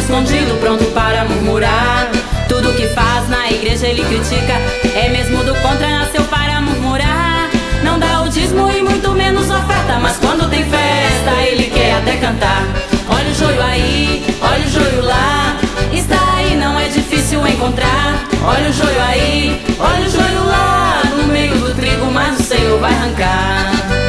escondido, pronto para murmurar. Tudo que faz na igreja ele critica, é mesmo do contra, nasceu para murmurar. Não dá o dízimo e muito menos oferta, mas quando tem festa ele quer até cantar. Olha o joio aí, olha o joio lá, está aí, não é difícil encontrar. Olha o joio aí, olha o joio lá, no meio do trigo, mas o Senhor vai arrancar.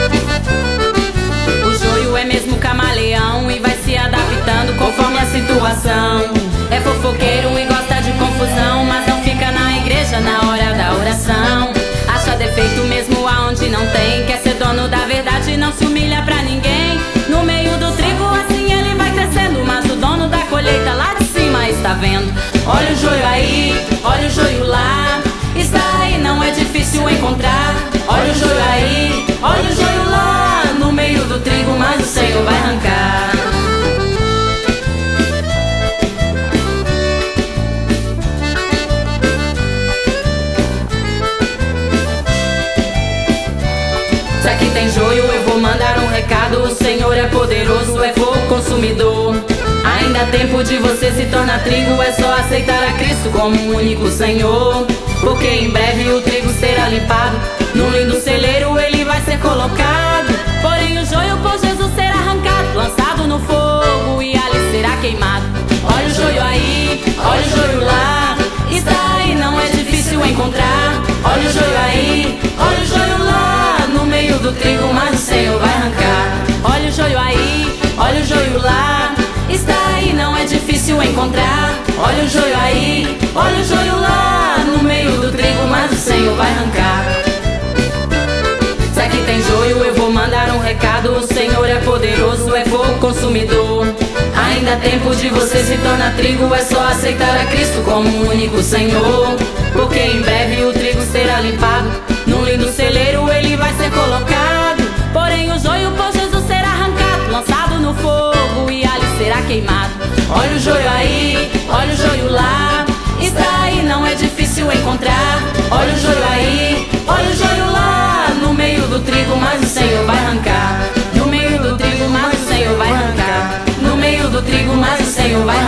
O joio é mesmo camaleão e vai se adaptando conforme a situação. É fofoqueiro e gosta de confusão, mas não fica na igreja na hora da oração. Acha defeito mesmo aonde não tem, quer ser dono da verdade e não se humilha pra ninguém. No meio do trigo assim ele vai crescendo, mas o dono da colheita lá de cima está vendo. Olha o joio aí, olha o joio lá, está aí, não é difícil encontrar. Olha o joio aí, olha o joio lá, no meio do trigo, mas o Senhor vai arrancar. Se aqui tem joio eu vou mandar um recado, o Senhor é poderoso, é fogo consumidor. Ainda há tempo de você se tornar trigo, é só aceitar a Cristo como o único Senhor. Porque em breve o trigo será limpado, num lindo celeiro ele vai ser colocado. Porém o joio por Jesus será arrancado, lançado no fogo e ali será queimado. Olha o joio aí, olha o joio lá, está aí, não é difícil encontrar. Olha o joio aí, olha o joio lá, no meio do trigo, mas o Senhor vai arrancar. Olha o joio aí, olha o joio lá, está aí, não é difícil encontrar. Olha o joio aí, olha o joio lá, no meio do trigo, mas o Senhor vai arrancar. Se aqui tem joio eu vou mandar um recado, o Senhor é poderoso, é fogo consumidor. Ainda há tempo de você se tornar trigo, é só aceitar a Cristo como o único Senhor. Porque em breve o trigo será limpado, num lindo celeiro ele vai ser colocado. Porém o joio por Jesus será arrancado, lançado no fogo e ali será queimado. Olha o joio aí, olha o joio lá, está aí, não é difícil encontrar. Olha o joio aí, olha o joio lá, no meio do trigo, mas o Senhor vai arrancar. No meio do trigo, mas o Senhor vai arrancar. No meio do trigo, mas o Senhor vai arrancar.